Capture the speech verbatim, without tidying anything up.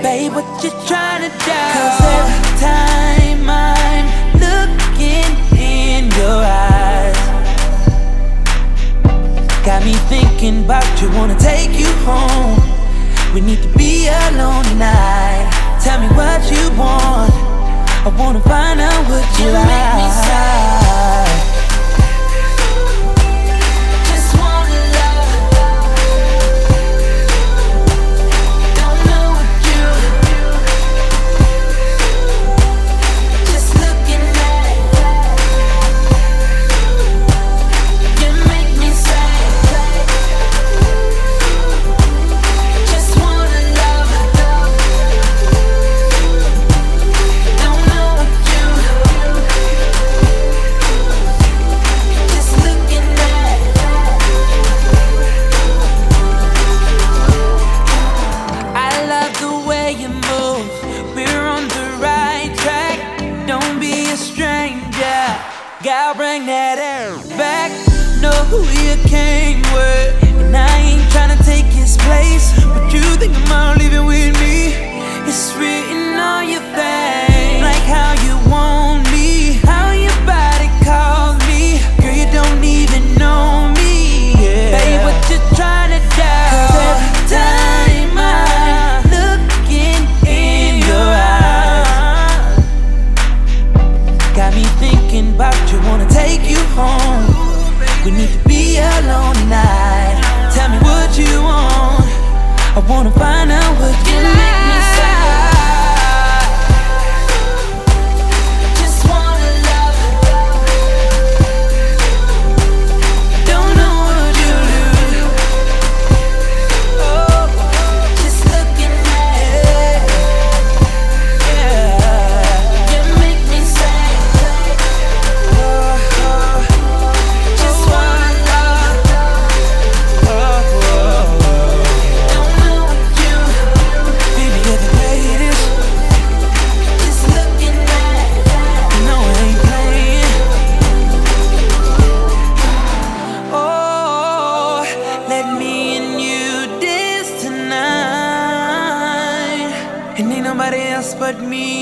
Babe, what you trying to do? Cause every time I'm looking in your eyes, got me thinking about you, wanna take you home. We need to be alone tonight. Tell me what you want, I wanna find out what you, you like. Make me sigh. Just wanna love. Don't know what you. Just looking at you make me sigh. Just wanna love. Don't know what you. Just looking at. I love the way you move. We're on the right track. Don't be a stranger. Gotta bring that air back. Know who you came with, and I ain't tryna take his place. But you think about leaving with me? It's written on your face, like how you want me, how your body calls me. Girl, you don't even know me, yeah. Babe, what you tryna do? Cause every time I'm looking in your eyes, got me thinking about you, wanna take you home. We need to be alone tonight. Tell me what you want, I wanna find out what you like. Make me sigh. Just wanna love. Don't know what you do. Oh, just looking at it. Yeah, you make me say. Oh, oh, just wanna love. Oh, oh, oh. Don't know what you. Baby, you're the greatest. Just looking at. No, I ain't playing. Oh, let me and you dance tonight, and ain't nobody else but me